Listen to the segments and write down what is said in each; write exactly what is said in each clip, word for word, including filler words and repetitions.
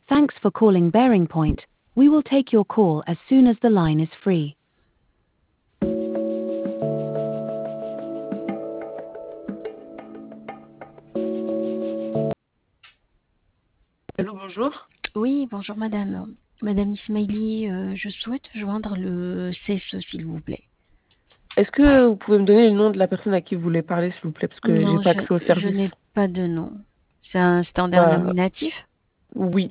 Thanks for calling Bearing Point. We will take your call as soon as the line is free. Allô, bonjour. Oui, bonjour madame. Madame Ismaili, euh, je souhaite joindre le C S E, s'il vous plaît. Est-ce que vous pouvez me donner le nom de la personne à qui vous voulez parler, s'il vous plaît, parce que j'ai Non, pas je, accès au je service. n'ai pas de nom. C'est un standard Bah, nominatif. oui.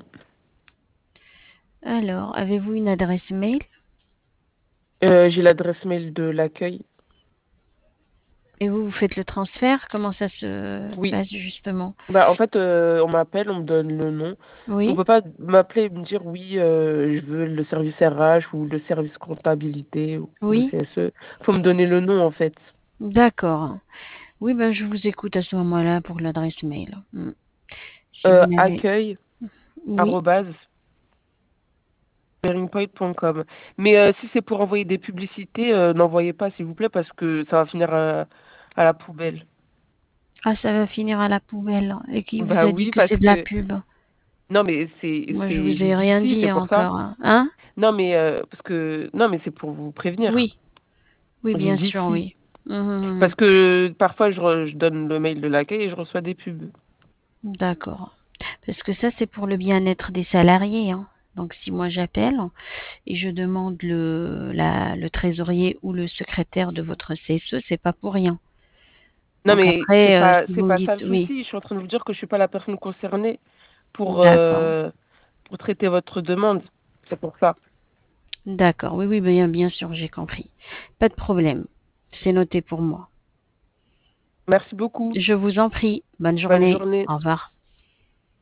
Alors, avez-vous une adresse mail? Euh, j'ai l'adresse mail de l'accueil. Et vous, vous faites le transfert? Comment ça se Oui. passe justement? Bah, en fait, euh, on m'appelle, on me donne le nom. On Oui, peut pas m'appeler et me dire oui, euh, je veux le service R H ou le service comptabilité ou le oui, C S E. Faut me donner le nom, en fait. d'accord. Oui, ben je vous écoute à ce moment-là pour l'adresse mail. Hmm. Si vous Euh, n'avez... accueil, Oui, arrobase, bearingpoint point com. Mais euh, si c'est pour envoyer des publicités, euh, n'envoyez pas, s'il vous plaît, parce que ça va finir à, à la poubelle. ah, ça va finir à la poubelle. Et qui vous Bah a dit oui, que parce c'est de la que pub? non, mais c'est Moi, je c'est vous ai rien judicieux, dit c'est pour ça. encore, hein. Hein? Non, mais euh, parce que non, mais c'est pour vous prévenir. Oui, oui, bien sûr, Judicieux. oui. Mhm. Parce que parfois je, re- je donne le mail de l'accueil et je reçois des pubs. D'accord. Parce que ça, c'est pour le bien-être des salariés, hein. Donc, si moi j'appelle et je demande le, la, le trésorier ou le secrétaire de votre C S E, c'est pas pour rien. Non, Donc mais c'est après, euh, pas si c'est vous me pas ça dites le oui, souci. Je suis en train de vous dire que je suis pas la personne concernée pour d'accord, euh, pour traiter votre demande. C'est pour ça. d'accord, oui, oui, bien, bien sûr, j'ai compris. Pas de problème. C'est noté pour moi. Merci beaucoup. Je vous en prie. Bonne Bonne journée. journée. Au revoir.